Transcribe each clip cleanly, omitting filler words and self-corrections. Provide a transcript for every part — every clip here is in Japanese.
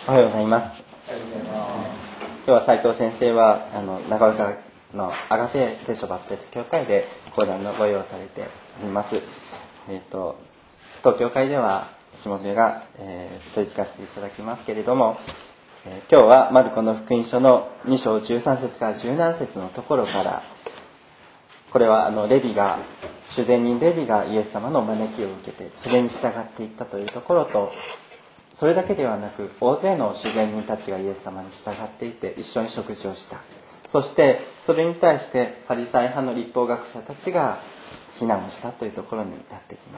おはようございます。今日は斉藤先生は長岡のアガペ聖書バプテスト教会で講談のご用意されております。当教会ではしもべが、取り付かせていただきますけれども、今日はマルコの福音書の2章13節から17節のところから、これは主税人レビがイエス様の招きを受けてそれに従っていったというところと、それだけではなく大勢の主税人たちがイエス様に従っていて一緒に食事をした。そしてそれに対してパリサイ派の立法学者たちが非難をしたというところになってきます。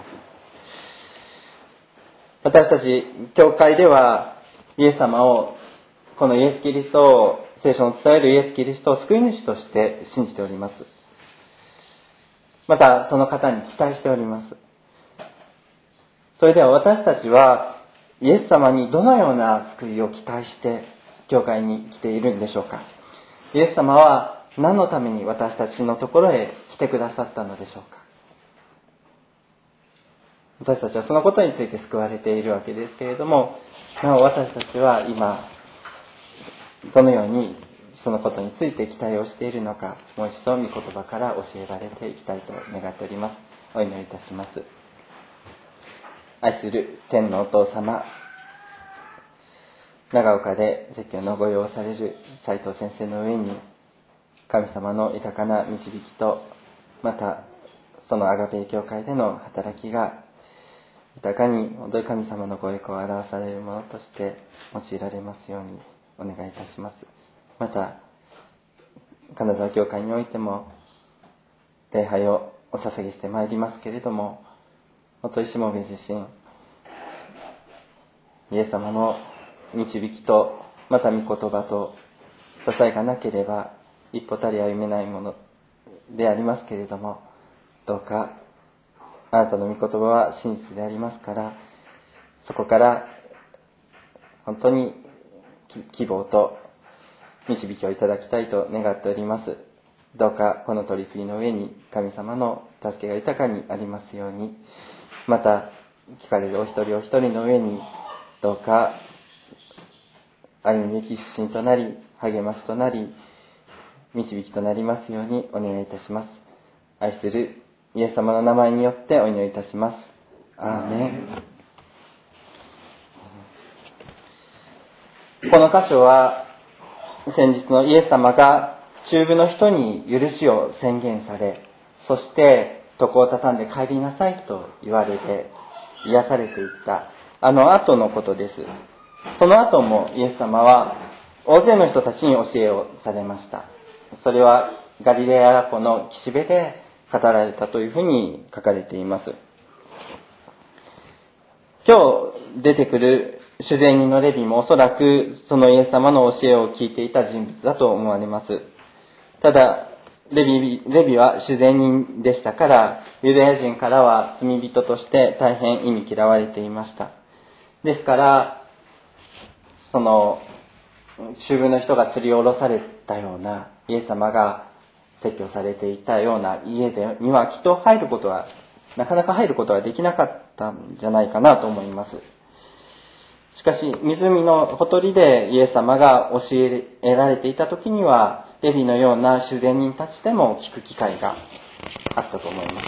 私たち教会ではイエス様を、このイエス・キリストを、聖書の伝えるイエス・キリストを救い主として信じております。またその方に期待しております。それでは私たちはイエス様にどのような救いを期待して教会に来ているんでしょうか。イエス様は何のために私たちのところへ来てくださったのでしょうか。私たちはそのことについて救われているわけですけれども、なお私たちは今どのようにそのことについて期待をしているのか、もう一度御言葉から教えられていきたいと願っております。お祈りいたします。愛する天のお父様、長岡で説教のご用される斉藤先生の上に神様の豊かな導きと、またそのアガペ教会での働きが豊かに本当に神様のご栄光を表されるものとして用いられますようにお願いいたします。また金沢教会においても礼拝をお捧げしてまいりますけれども、本当にしもべ自身イエス様の導きと、また御言葉と支えがなければ一歩たり歩めないものでありますけれども、どうかあなたの御言葉は真実でありますから、そこから本当に希望と導きをいただきたいと願っております。どうかこの取り次ぎの上に神様の助けが豊かにありますように、また聞かれるお一人お一人の上にどうか歩むべき指針となり、励ましとなり、導きとなりますようにお願いいたします。愛するイエス様の名前によってお祈りいたします。アーメン。この箇所は先日のイエス様が中部の人に許しを宣言され、そして床を畳んで帰りなさいと言われて癒されていった後のことです。その後もイエス様は大勢の人たちに教えをされました。それはガリレア湖の岸辺で語られたというふうに書かれています。今日出てくる主税人のレビもおそらくそのイエス様の教えを聞いていた人物だと思われます。ただレビは主税人でしたから、ユダヤ人からは罪人として大変忌み嫌われていました。ですからその中部の人が釣り下ろされたような、イエス様が説教されていたような家にはきっとなかなか入ることはできなかったんじゃないかなと思います。しかし湖のほとりでイエス様が教えられていた時には、レビのような主税人たちでも聞く機会があったと思います。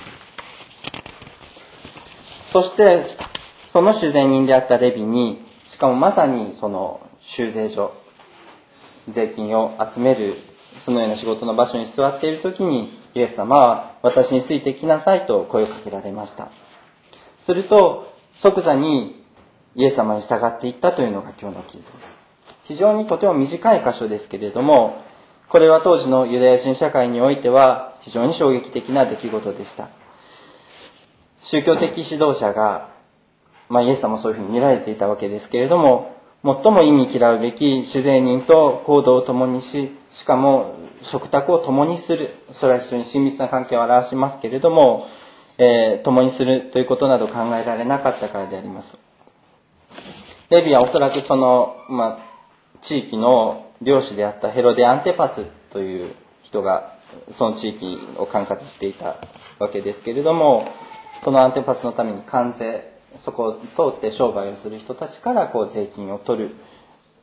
そしてその主税人であったレビに、しかもまさにその収税所、税金を集めるそのような仕事の場所に座っている時に、イエス様は私についてきなさいと声をかけられました。すると即座にイエス様に従っていったというのが今日の記事です。非常にとても短い箇所ですけれども、これは当時のユダヤ人社会においては非常に衝撃的な出来事でした。宗教的指導者が、イエス様もそういうふうに見られていたわけですけれども、最も忌み嫌うべき主税人と行動を共にし、しかも食卓を共にする、それは非常に親密な関係を表しますけれども、共にするということなど考えられなかったからであります。レビはおそらくその、地域の領主であったヘロデ・アンテパスという人がその地域を管轄していたわけですけれども、そのアンテパスのために関税、そこを通って商売をする人たちから税金を取る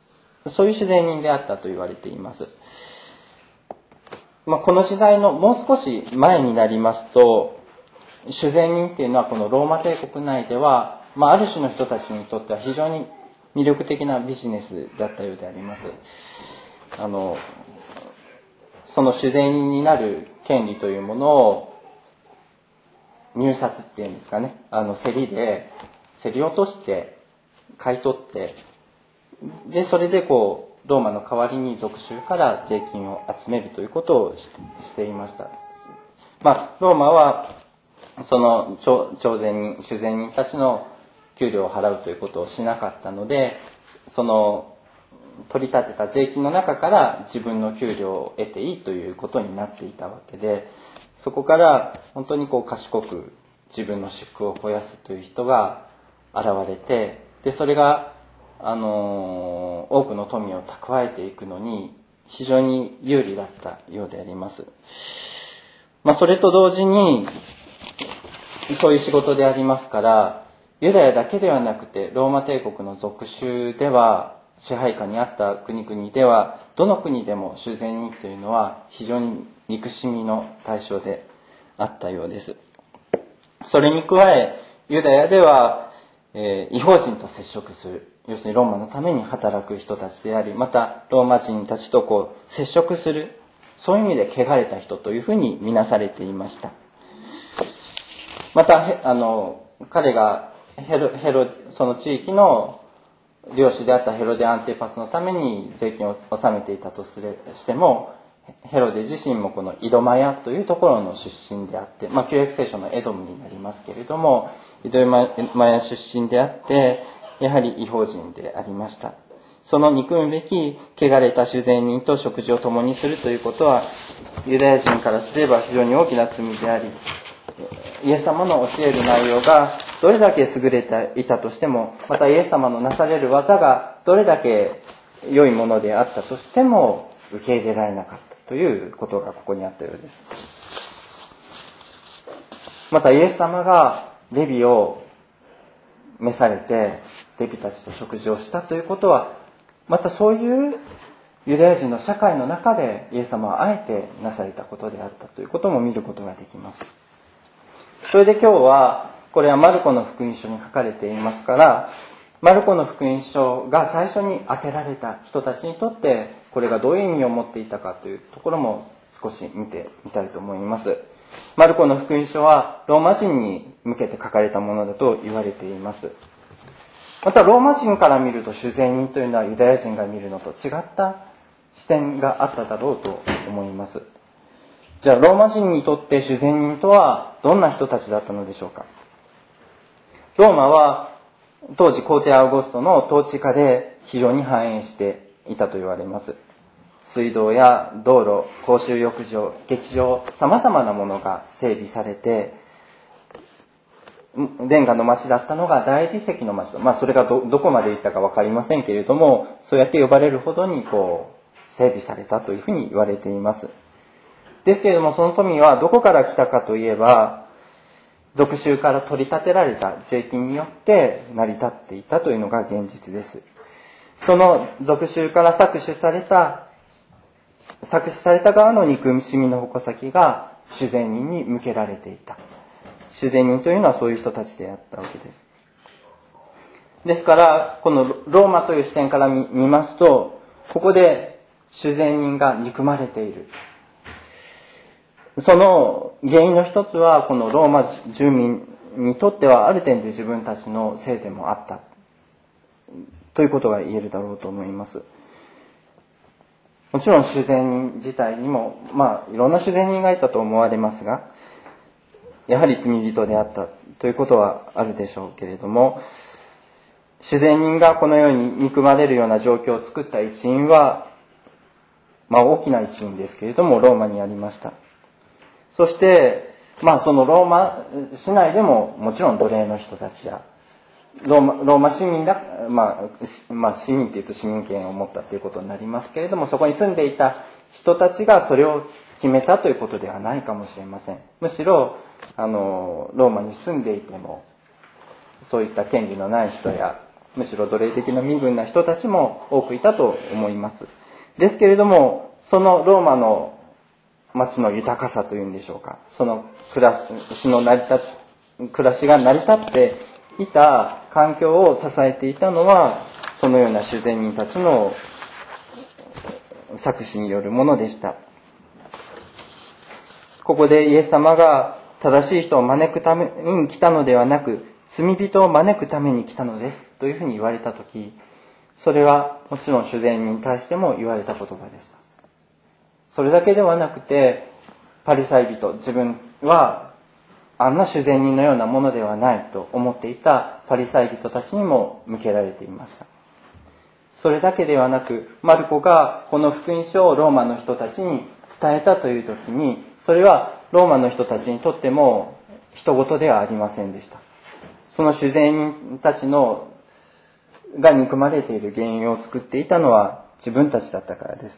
そういう主税人であったと言われています。この時代のもう少し前になりますと、主税人っていうのはこのローマ帝国内では、ある種の人たちにとっては非常に魅力的なビジネスだったようであります。その主税人になる権利というものを入札っていうんですかね、競り落として買い取って、でそれでローマの代わりに属州から税金を集めるということをしていました。ローマはその主税人たちの給料を払うということをしなかったので、その取り立てた税金の中から自分の給料を得ていいということになっていたわけで、そこから本当に賢く自分の私腹を肥やすという人が現れて、でそれが多くの富を蓄えていくのに非常に有利だったようであります。それと同時にそういう仕事でありますから、ユダヤだけではなくてローマ帝国の属州では、支配下にあった国々では、どの国でも主税人というのは非常に憎しみの対象であったようです。それに加え、ユダヤでは、異邦人と接触する、要するにローマのために働く人たちであり、またローマ人たちと接触する、そういう意味で汚れた人というふうに見なされていました。また彼がその地域の領主であったヘロデ・アンティパスのために税金を納めていたとしても、ヘロデ自身もこのイドマヤというところの出身であって、旧約聖書のエドムになりますけれども、イドマヤ出身であって、やはり異邦人でありました。その憎むべき汚れた主税人と食事を共にするということは、ユダヤ人からすれば非常に大きな罪であり、イエス様の教える内容がどれだけ優れていたとしても、またイエス様のなされる技がどれだけ良いものであったとしても受け入れられなかったということがここにあったようです。またイエス様がレビを召されてレビたちと食事をしたということは、またそういうユダヤ人の社会の中でイエス様はあえてなされたことであったということも見ることができます。それで今日は、これはマルコの福音書に書かれていますから、マルコの福音書が最初に当てられた人たちにとって、これがどういう意味を持っていたかというところも少し見てみたいと思います。マルコの福音書はローマ人に向けて書かれたものだと言われています。またローマ人から見ると主税人というのはユダヤ人が見るのと違った視点があっただろうと思います。じゃあローマ人にとって主税人とはどんな人たちだったのでしょうか。ローマは当時皇帝アウゴストの統治下で非常に繁栄していたと言われます。水道や道路、公衆浴場、劇場、様々なものが整備されて、レンガの町だったのが大理石の町と、それが どこまで行ったか分かりませんけれども、そうやって呼ばれるほどに整備されたというふうに言われています。ですけれども、その富はどこから来たかといえば、属州から取り立てられた税金によって成り立っていたというのが現実です。その属州から搾取された側の憎しみの矛先が主税人に向けられていた。主税人というのはそういう人たちであったわけです。ですから、このローマという視点から見ますと、ここで主税人が憎まれている。その原因の一つは、このローマ住民にとってはある点で自分たちのせいでもあったということが言えるだろうと思います。もちろん主税人自体にもいろんな主税人がいたと思われますが、やはり罪人であったということはあるでしょうけれども、主税人がこのように憎まれるような状況を作った一因は、大きな一因ですけれどもローマにありました。そして、そのローマ市内でももちろん奴隷の人たちや、ローマ市民だ、市民っていうと市民権を持ったということになりますけれども、そこに住んでいた人たちがそれを決めたということではないかもしれません。むしろ、ローマに住んでいても、そういった権利のない人や、 むしろ奴隷的な身分な人たちも多くいたと思います。ですけれども、そのローマの町の豊かさというんでしょうか、その暮らしが成り立っていた環境を支えていたのは、そのような主善人たちの搾取によるものでした。ここでイエス様が正しい人を招くために来たのではなく、罪人を招くために来たのですというふうに言われたとき、それはもちろん主善人に対しても言われた言葉でした。それだけではなくて、パリサイ人、自分はあんな主善人のようなものではないと思っていたパリサイ人たちにも向けられていました。それだけではなく、マルコがこの福音書をローマの人たちに伝えたというときに、それはローマの人たちにとっても人事ではありませんでした。その主善人たちが憎まれている原因を作っていたのは自分たちだったからです。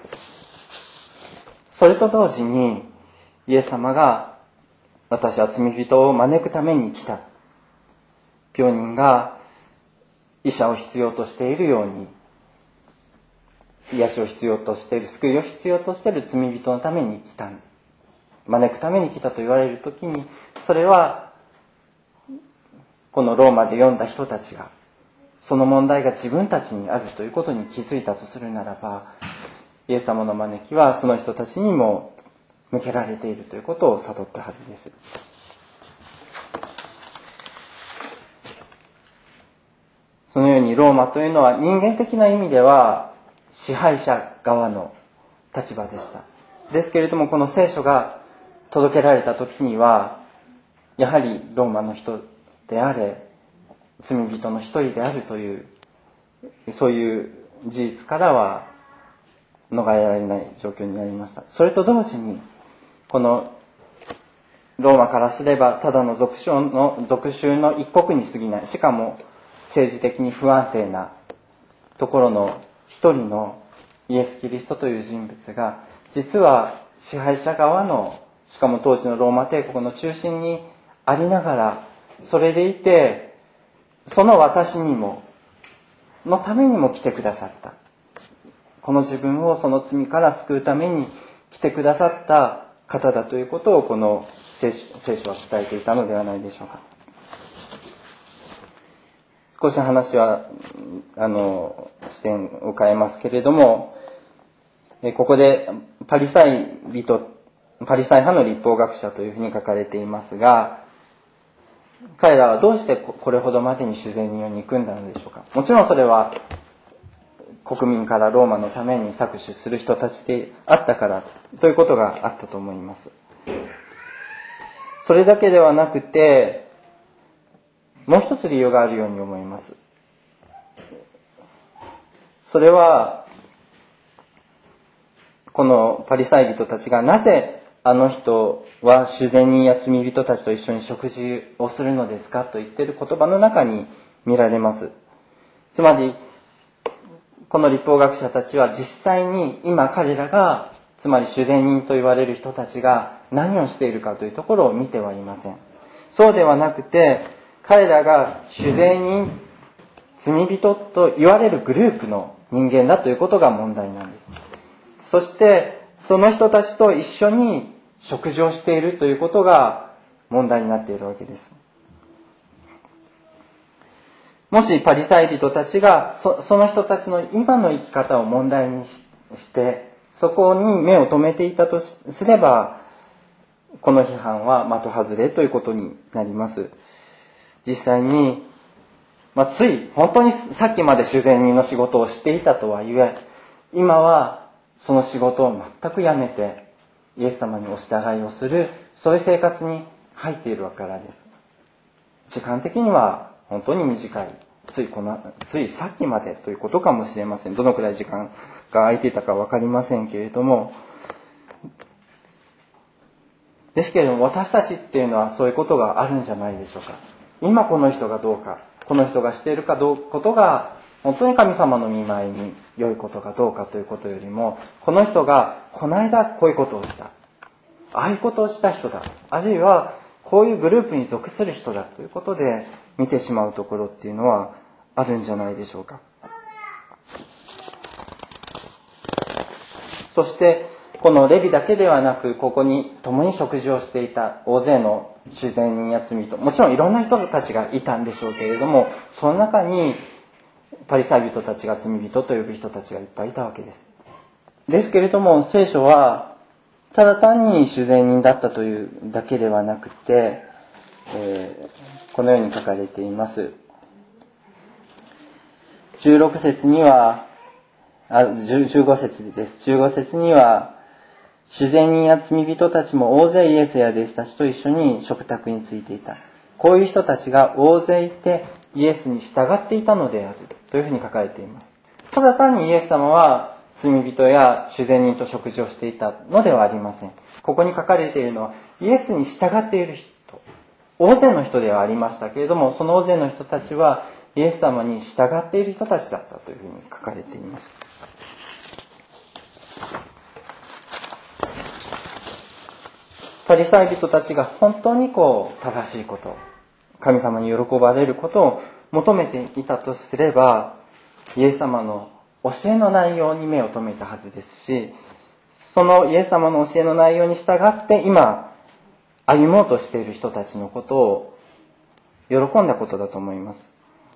それと同時に、イエス様が私は罪人を招くために来た。病人が医者を必要としているように、癒しを必要としている、救いを必要としている罪人のために来た。招くために来たと言われるときに、それはこのローマで読んだ人たちが、その問題が自分たちにあるということに気づいたとするならば、イエス様の招きはその人たちにも向けられているということを悟ったはずです。そのようにローマというのは人間的な意味では支配者側の立場でした。ですけれども、この聖書が届けられた時には、やはりローマの人であれ、罪人の一人であるという、そういう事実からは逃れられない状況になりました。それと同時に、このローマからすればただの属州の一国に過ぎない、しかも政治的に不安定なところの一人のイエス・キリストという人物が、実は支配者側の、しかも当時のローマ帝国の中心にありながら、それでいて、その私にものためにも来てくださった。この自分をその罪から救うために来てくださった方だということを、この聖書は伝えていたのではないでしょうか。少し話は視点を変えますけれども、ここでパリサイ派の律法学者というふうに書かれていますが、彼らはどうしてこれほどまでに主善人を憎んだのでしょうか。もちろんそれは国民からローマのために搾取する人たちであったからということがあったと思います。それだけではなくて、もう一つ理由があるように思います。それは、このパリサイ人たちがなぜあの人は主善人や罪人たちと一緒に食事をするのですかと言っている言葉の中に見られます。つまり、この律法学者たちは実際に今彼らが、つまり主善人と言われる人たちが何をしているかというところを見てはいません。そうではなくて、彼らが主善人、罪人と言われるグループの人間だということが問題なんです。そしてその人たちと一緒に食事をしているということが問題になっているわけです。もしパリサイ人たちが その人たちの今の生き方を問題にしてそこに目を留めていたとすれば、この批判は的外れということになります。実際に、つい本当にさっきまで主善人の仕事をしていたとはいえ、今はその仕事を全くやめてイエス様にお従いをする、そういう生活に入っているからです。時間的には本当に短い、ついさっきまでということかもしれません。どのくらい時間が空いていたか分かりませんけれども、ですけれども私たちっていうのはそういうことがあるんじゃないでしょうか。今この人がどうか、この人がしていることが本当に神様の御前に良いことかどうかということよりも、この人がこの間こういうことをした、ああいうことをした人だ、あるいはこういうグループに属する人だということで見てしまうところっていうのはあるんじゃないでしょうか。そしてこのレビだけではなく、ここに共に食事をしていた大勢の主税人や罪人、もちろんいろんな人たちがいたんでしょうけれども、その中にパリサイ人たちが罪人と呼ぶ人たちがいっぱいいたわけです。ですけれども、聖書はただ単に主税人だったというだけではなくて、このように書かれています。15節には、15節には、主税人や罪人たちも大勢イエスや弟子たちと一緒に食卓についていた。こういう人たちが大勢いてイエスに従っていたのであるというふうに書かれています。ただ単にイエス様は罪人や主税人と食事をしていたのではありません。ここに書かれているのはイエスに従っている人、大勢の人ではありましたけれども、その大勢の人たちはイエス様に従っている人たちだったというふうに書かれています。パリサイ人たちが本当に正しいこと、神様に喜ばれることを求めていたとすれば、イエス様の教えの内容に目を留めたはずですし、そのイエス様の教えの内容に従って今歩もうとしている人たちのことを喜んだことだと思います。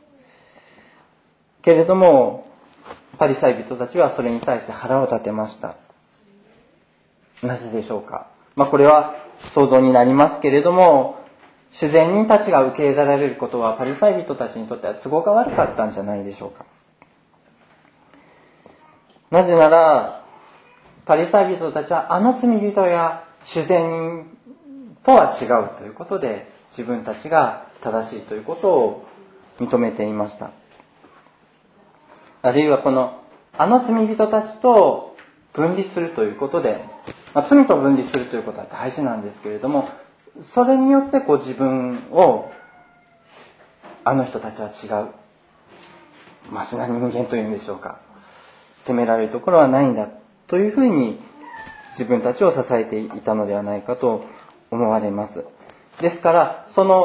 けれどもパリサイ人たちはそれに対して腹を立てました。なぜでしょうか。これは想像になりますけれども、主税人たちが受け入れられることはパリサイ人たちにとっては都合が悪かったんじゃないでしょうか。なぜならパリサイ人たちはあの罪人や主税人とは違うということで、自分たちが正しいということを認めていました。あるいはあの罪人たちと分離するということで、罪と分離するということは大事なんですけれども、それによって自分をあの人たちは違う、マシな人間というんでしょうか、責められるところはないんだというふうに自分たちを支えていたのではないかと思われます。ですから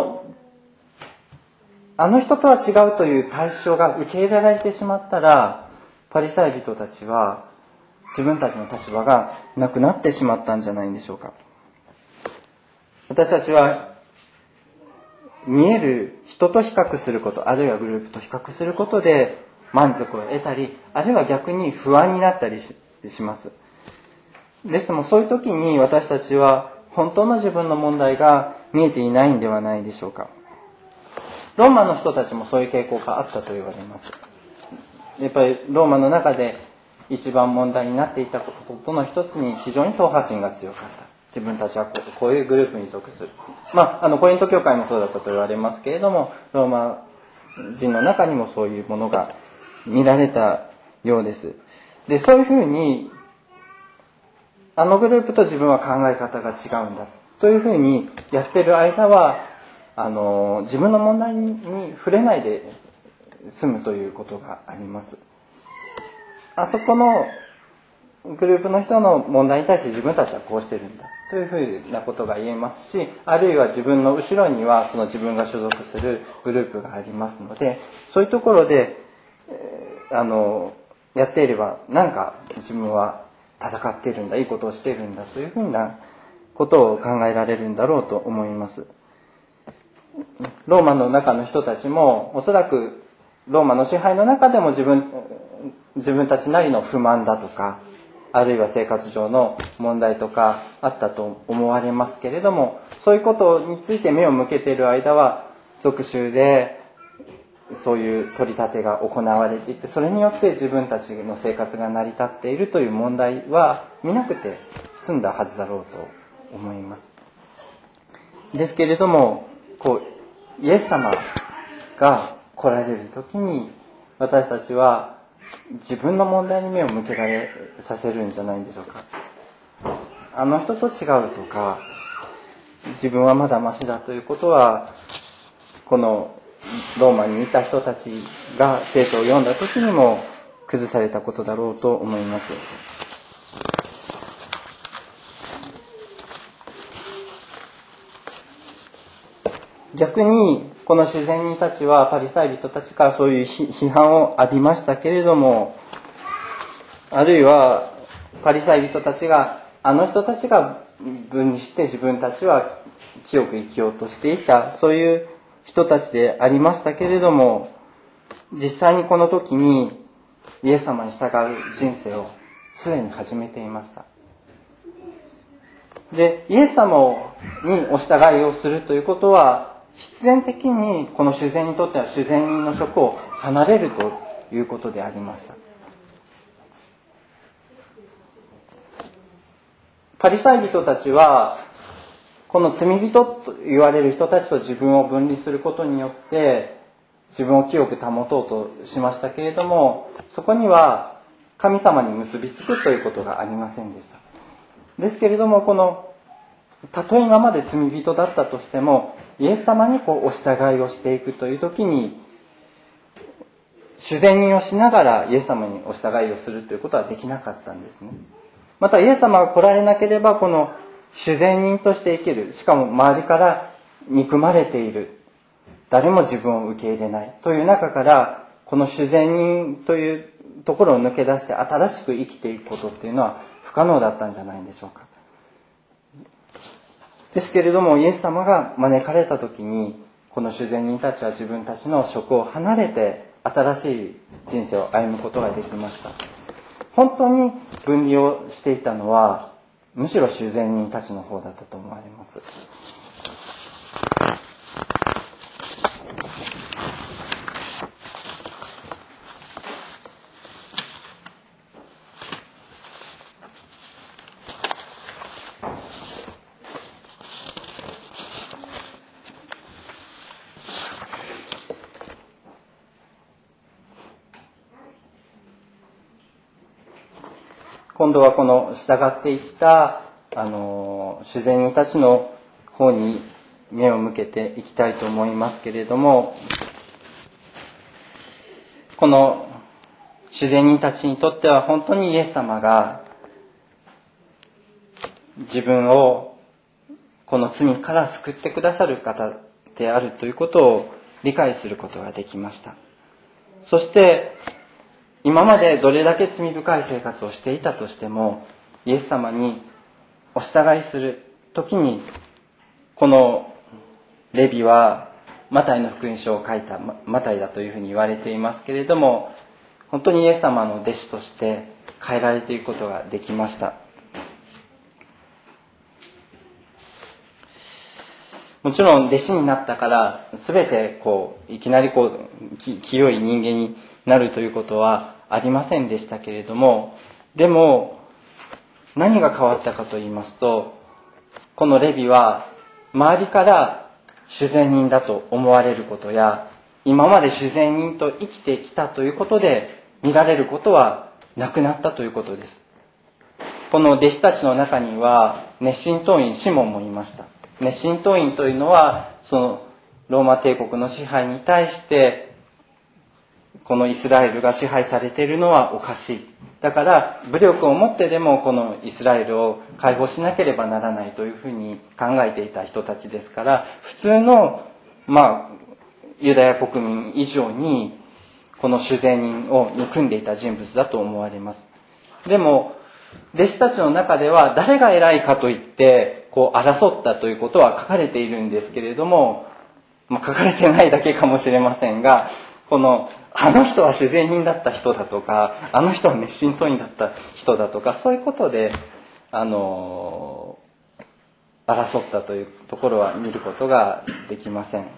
あの人とは違うという対象が受け入れられてしまったら、パリサイ人たちは自分たちの立場がなくなってしまったんじゃないんでしょうか。私たちは見える人と比較すること、あるいはグループと比較することで満足を得たり、あるいは逆に不安になったりします。ですもそういう時に私たちは本当の自分の問題が見えていないんではないでしょうか。ローマの人たちもそういう傾向があったと言われます。やっぱりローマの中で一番問題になっていたことの一つに非常に党派心が強かった。自分たちはこういうグループに属する。コリント教会もそうだったと言われますけれども、ローマ人の中にもそういうものが見られたようです。で、そういうふうにあのグループと自分は考え方が違うんだというふうにやってる間は自分の問題に触れないで済むということがあります。あそこのグループの人の問題に対して自分たちはこうしてるんだというふうなことが言えますし、あるいは自分の後ろにはその自分が所属するグループがありますので、そういうところで、やっていればなんか自分は戦っているんだ、いいことをしているんだというふうなことを考えられるんだろうと思います。ローマの中の人たちもおそらくローマの支配の中でも自分たちなりの不満だとか、あるいは生活上の問題とかあったと思われますけれども、そういうことについて目を向けている間は属州でそういう取り立てが行われていて、それによって自分たちの生活が成り立っているという問題は見なくて済んだはずだろうと思います。ですけれどもイエス様が来られる時に私たちは自分の問題に目を向けられさせるんじゃないんでしょうか。あの人と違うとか、自分はまだマシだということは、このローマにいた人たちが聖書を読んだ時にも崩されたことだろうと思います。 逆にこの主税人たちはパリサイ人たちからそういう批判を浴びましたけれども、あるいはパリサイ人たちがあの人たちが分離して自分たちは清く生きようとしていた、そういう人たちでありましたけれども、実際にこの時にイエス様に従う人生をすでに始めていました。で、イエス様にお従いをするということは、必然的にこの主税にとっては主税人の職を離れるということでありました。パリサイ人たちは、この罪人と言われる人たちと自分を分離することによって、自分を清く保とうとしましたけれども、そこには神様に結びつくということがありませんでした。ですけれども、たとえ今まで罪人だったとしても、イエス様にお従いをしていくという時に、主税人をしながらイエス様にお従いをするということはできなかったんですね。またイエス様が来られなければ、この主税人として生きる、しかも周りから憎まれている、誰も自分を受け入れないという中から、この主税人というところを抜け出して新しく生きていくことっていうのは不可能だったんじゃないんでしょうか。ですけれども、イエス様が招かれた時に、この主税人たちは自分たちの職を離れて新しい人生を歩むことができました。本当に分離をしていたのは、むしろ主税人たちの方だったと思われます。今度はこの従っていった主税人たちの方に目を向けていきたいと思いますけれども、この主税人たちにとっては本当にイエス様が自分をこの罪から救ってくださる方であるということを理解することができました。そして今までどれだけ罪深い生活をしていたとしても、イエス様にお従いするときに、このレビはマタイの福音書を書いたマタイだというふうに言われていますけれども、本当にイエス様の弟子として変えられていくことができました。もちろん弟子になったから全ていきなり清い人間になるということはありませんでしたけれども、でも何が変わったかと言いますと、このレビは周りから主税人だと思われることや、今まで主税人と生きてきたということで見られることはなくなったということです。この弟子たちの中には熱心党員シモンもいました。熱心党員というのは、そのローマ帝国の支配に対してこのイスラエルが支配されているのはおかしい。だから武力を持ってでもこのイスラエルを解放しなければならないというふうに考えていた人たちですから、普通のユダヤ国民以上にこの主税人を憎んでいた人物だと思われます。でも弟子たちの中では誰が偉いかといって争ったということは書かれているんですけれども、書かれてないだけかもしれませんが、あの人は主税人だった人だとか、あの人は熱心党員だった人だとか、そういうことで争ったというところは見ることができません。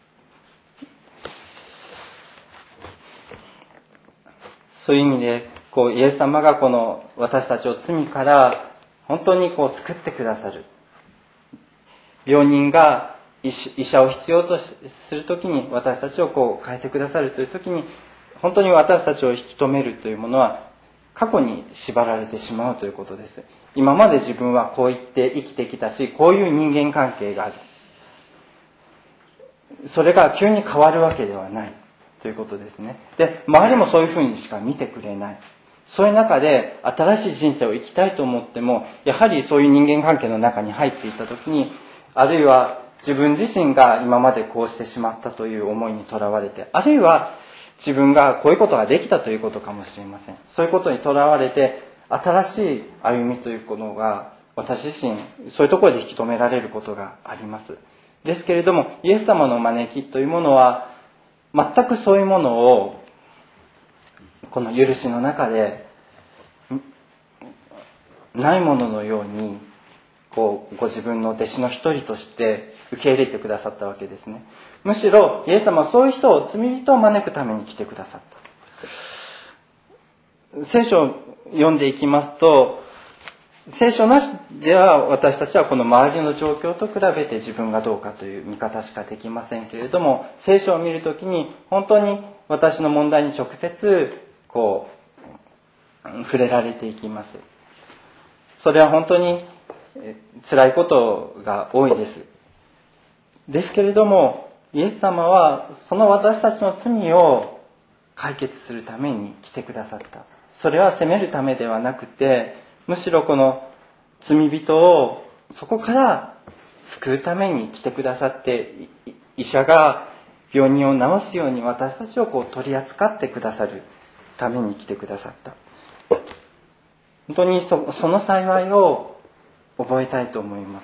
そういう意味でイエス様が私たちを罪から本当に救ってくださる。病人が医者を必要とするときに、私たちを変えてくださるというときに、本当に私たちを引き止めるというものは過去に縛られてしまうということです。今まで自分はこう言って生きてきたし、こういう人間関係がある。それが急に変わるわけではないということですね。で、周りもそういうふうにしか見てくれない。そういう中で新しい人生を生きたいと思っても、やはりそういう人間関係の中に入っていったときに、あるいは自分自身が今までこうしてしまったという思いにとらわれて、あるいは自分がこういうことができたということかもしれません。そういうことにとらわれて、新しい歩みということが私自身そういうところで引き止められることがあります。ですけれども、イエス様の招きというものは全くそういうものをこの許しの中でないもののようにご自分の弟子の一人として受け入れてくださったわけですね。むしろイエス様はそういう人を、罪人を招くために来てくださった。聖書を読んでいきますと、聖書なしでは私たちはこの周りの状況と比べて自分がどうかという見方しかできませんけれども、聖書を見るときに本当に私の問題に直接触れられていきます。それは本当に辛いことが多いです。ですけれども、イエス様はその私たちの罪を解決するために来てくださった。それは責めるためではなくて、むしろこの罪人をそこから救うために来てくださって、医者が病人を治すように私たちを取り扱ってくださるために来てくださった。本当にその幸いを覚えたいと思います。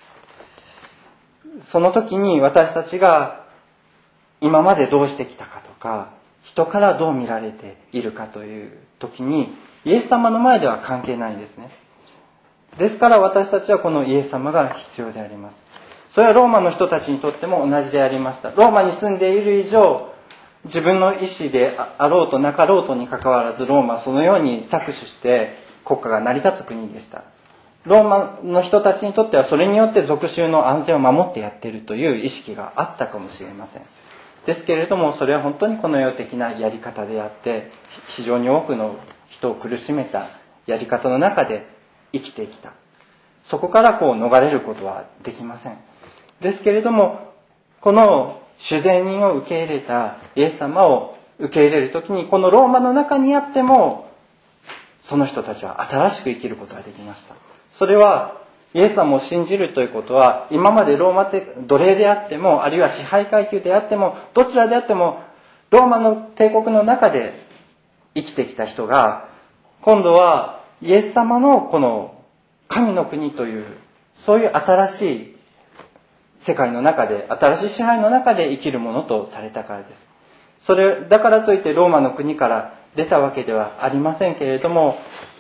その時に私たちが今までどうしてきたかとか、人からどう見られているかという時に、イエス様の前では関係ないんですね。ですから私たちはこのイエス様が必要であります。それはローマの人たちにとっても同じでありました。ローマに住んでいる以上、自分の意思であろうとなかろうとにかかわらず、ローマはそのように搾取して国家が成り立つ国でした。ローマの人たちにとってはそれによって属州の安全を守ってやっているという意識があったかもしれません。ですけれども、それは本当にこの世的なやり方であって、非常に多くの人を苦しめたやり方の中で生きてきた。そこから逃れることはできません。ですけれども、この主税人を受け入れたイエス様を受け入れるときに、このローマの中にあっても、その人たちは新しく生きることができました。それはイエス様を信じるということは、今までローマ奴隷であっても、あるいは支配階級であっても、どちらであっても、ローマの帝国の中で生きてきた人が、今度はイエス様のこの神の国という、そういう新しい世界の中で、新しい支配の中で生きるものとされたからです。それだからといってローマの国から出たわけではありませんけれども、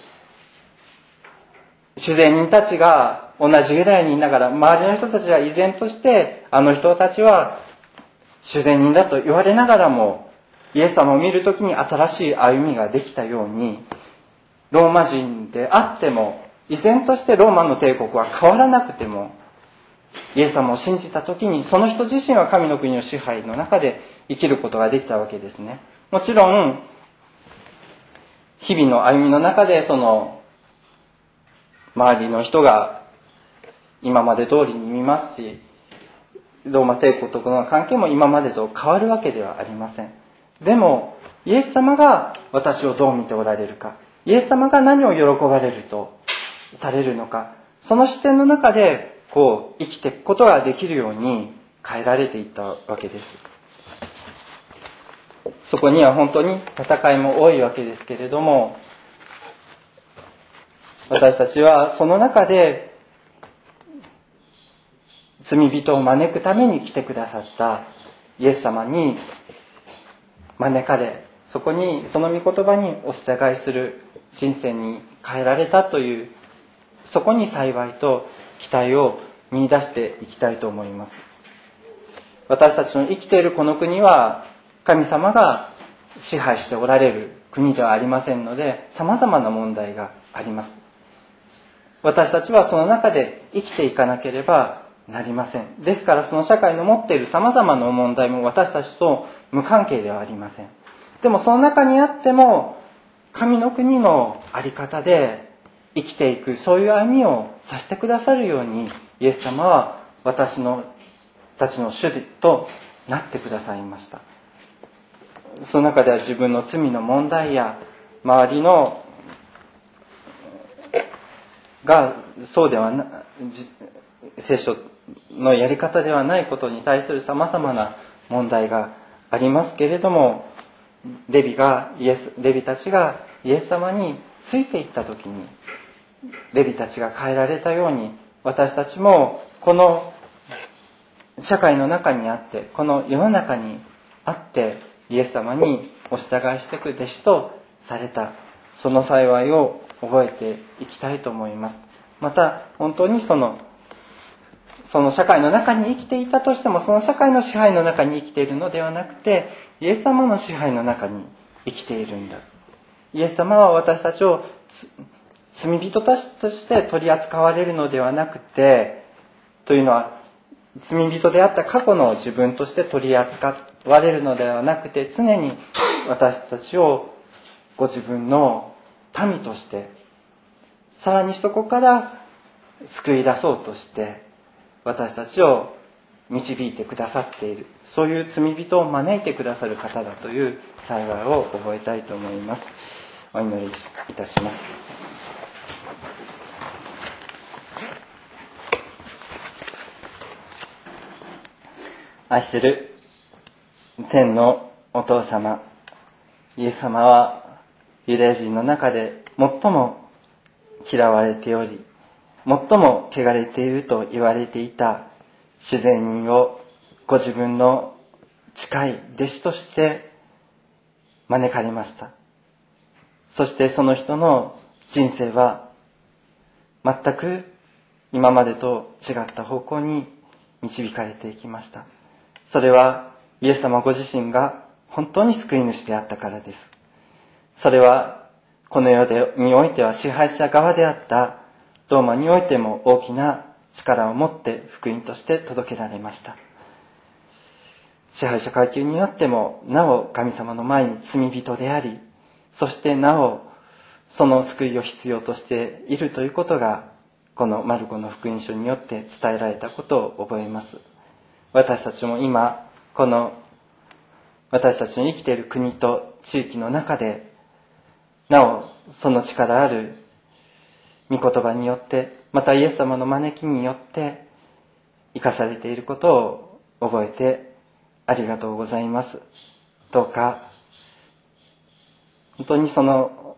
主税人たちが同じぐらいにいながら、周りの人たちは依然として、あの人たちは主税人だと言われながらも、イエス様を見るときに新しい歩みができたように、ローマ人であっても、依然としてローマの帝国は変わらなくても、イエス様を信じたときに、その人自身は神の国の支配の中で生きることができたわけですね。もちろん、日々の歩みの中で、周りの人が今まで通りに見ますし、ローマ帝国との関係も今までと変わるわけではありません。でも、イエス様が私をどう見ておられるか、イエス様が何を喜ばれるとされるのか、その視点の中で生きていくことができるように変えられていったわけです。そこには本当に戦いも多いわけですけれども、私たちはその中で罪人を招くために来てくださったイエス様に招かれ、そこにその御言葉にお従いする人生に変えられたという、そこに幸いと期待を見出していきたいと思います。私たちの生きているこの国は神様が支配しておられる国ではありませんので、様々な問題があります。私たちはその中で生きていかなければなりません。ですからその社会の持っている様々な問題も私たちと無関係ではありません。でもその中にあっても神の国の在り方で生きていく、そういう歩みをさせてくださるようにイエス様は私たちの主となってくださいました。その中では自分の罪の問題や周りのがそうではな、聖書のやり方ではないことに対する様々な問題がありますけれども、レビたちがイエス様についていったときに、レビたちが変えられたように、私たちもこの社会の中にあって、この世の中にあって、イエス様にお従いしていく弟子とされた、その幸いを覚えていきたいと思います。また、本当にその社会の中に生きていたとしても、その社会の支配の中に生きているのではなくて、イエス様の支配の中に生きているんだ。イエス様は私たちを罪人として取り扱われるのではなくて、というのは、罪人であった過去の自分として取り扱われるのではなくて、常に私たちをご自分の民として、さらにそこから救い出そうとして、私たちを導いてくださっている、そういう罪人を招いてくださる方だという幸いを覚えたいと思います。お祈りいたします。愛する天のお父様、イエス様はユダヤ人の中で最も嫌われており、最も汚れていると言われていた主税人をご自分の近い弟子として招かれました。そしてその人の人生は全く今までと違った方向に導かれていきました。それはイエス様ご自身が本当に救い主であったからです。それはこの世においては支配者側であったローマにおいても大きな力を持って福音として届けられました。支配者階級によってもなお神様の前に罪人であり、そしてなおその救いを必要としているということが、このマルコの福音書によって伝えられたことを覚えます。私たちも今この私たちの生きている国と地域の中で、なおその力ある御言葉によって、またイエス様の招きによって生かされていることを覚えてありがとうございます。どうか本当にその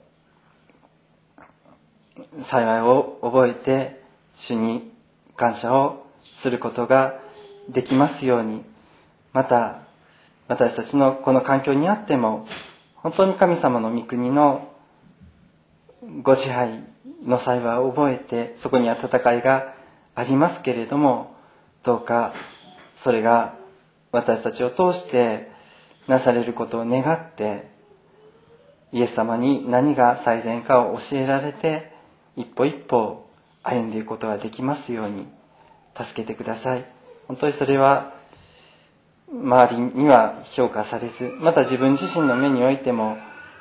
幸いを覚えて主に感謝をすることができますように、また私たちのこの環境にあっても本当に神様の御国のご支配の幸いを覚えて、そこには戦いがありますけれども、どうかそれが私たちを通してなされることを願って、イエス様に何が最善かを教えられて一歩一歩歩んでいくことができますように助けてください。本当にそれは周りには評価されず、また自分自身の目においても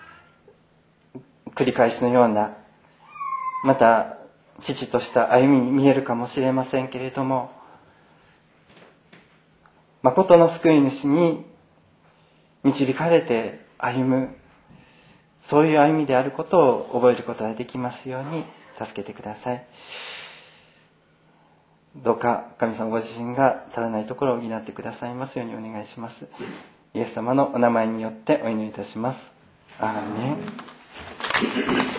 繰り返しのような、また父とした歩みに見えるかもしれませんけれども、誠の救い主に導かれて歩む、そういう歩みであることを覚えることができますように助けてください。どうか神様ご自身が足らないところを補ってくださいますようにお願いします。イエス様のお名前によってお祈りいたします。アーメン。